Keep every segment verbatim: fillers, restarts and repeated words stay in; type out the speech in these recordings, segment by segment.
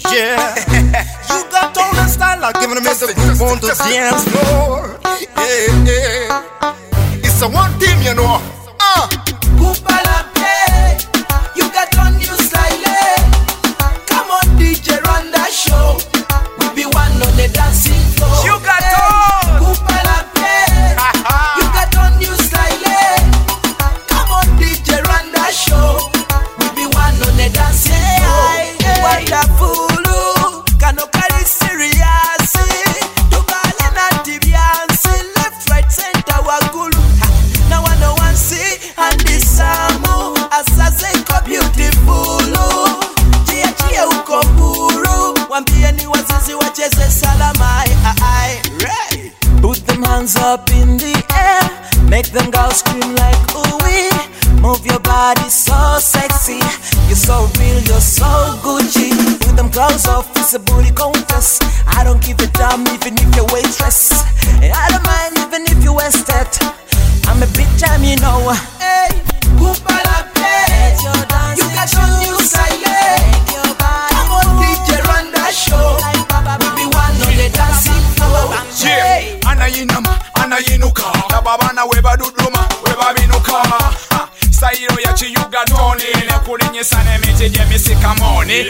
Yeah, you got all the style, I'm giving them the group on the dance floor. Yeah, yeah, it's a one team, you know. Ah, Kupalape, you got on new style. Come on, D J, run that show. We be one on the dancing floor. you got all. Kupalape, you got on new style. Come on, D J, run that show. We be one on the dancing floor. Wonderful, kano kali serious. Tubale na tibiansi, left, right, center, wagulu. Now I know one see and this samu asazeko beautiful. Chia chia uko buru, wambie ni wazizi wacheze salama. Right. Put them hands up in the air, make them girls scream like ooh-wee. Move your body so sexy, you're so real, you're so Gucci. With them clothes off, it's a booty contest. I don't give a damn even if you're waitress, and I don't mind even if you wasted. I'm a big time, you know. Hey, Kupalape, you got your new style. Come on, D J, run that show. We be one on the dancing floor. Yeah, anayinama, anayinuka. Nababana weba duduma, weba binuka. Sayiro ya chiyuga toni, ne kulinyisa ne mejeje misika moni.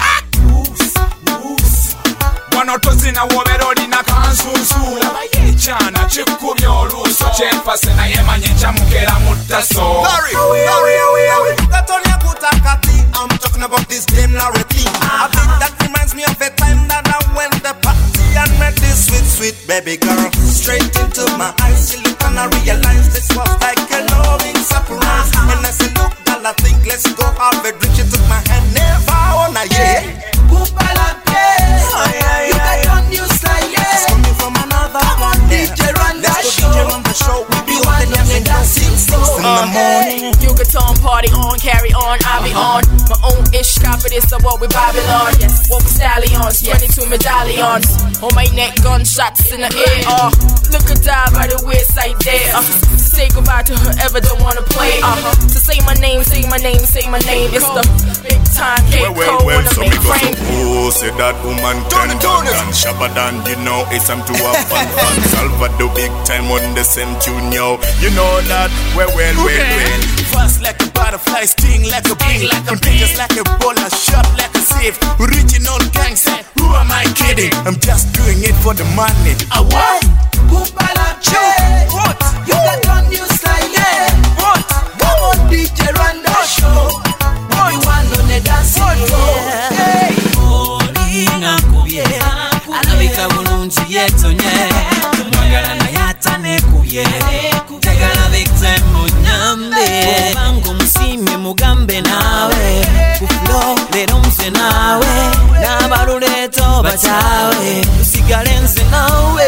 Wanotozi na woberoli na kansusu. Chana chikubya oluso, chempase na yemanye chamukera mutaso. Larry, Larry, Larry, that's all you could talk. I'm talking about this damn Larry thing. I think that reminds me of a time that I went the party and met this sweet, sweet baby girl. Straight into my eyes, she looked and I realized this was like a loving surprise. And I said, look, girl, I think let's go have a drink. She took my hand, never on a yeah. Kupalape, you got your new style. It's coming from another one. D J, run that Let's go, D J, show. run the show. We be one on the dancing floor. In the morning. You get on, party on, carry on, I be on. My own ish, copy this, so what we Babylon. Yes, what we stallions, twenty-two medallions. On my neck, gunshots in the air. Uh, look at that by the wayside there. Uh, say goodbye to whoever don't wanna play. Uh, to say my name, say my name, say my name. It's the big time, K Well, well, Cole, well, wanna so make we go frame. so oh, say that woman can done and shabba than you know it's time to have fun fun. Salvador big time on the same tune, yo. You know that, well, well, well, well. Fast like a butterfly, sting like a bee, contagious like a Ebola, shot like a safe. Original gangster, who am I kidding? I'm just doing it for the money. I what? Kupalape, What? you got your new style. What? Come on, D J, run that show. We be one on the dancing floor. Hey, Olina kubye alabika bulungi yetonye mwagala naye atanekubye tegala victim munyambe bangu musime mugambe nawe kufulo lero nze nawe n'abaluleeto batawe tusigale nze nawe.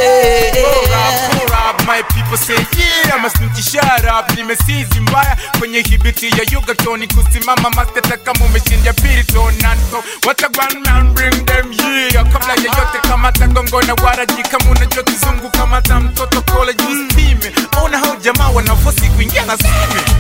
My people say yeah, I must not shut up. Nimesizi mbaya kwenye hibiti ya Yugatoni, kusimama masteta kama umeshindia Piriton. And so what a grand man bring them here. Kabla ya yote kama tagongo na waraji, kama unajua kizungu kama ta mtoto college usipime. Ona hao jamaa wanafosi kuingia na sime.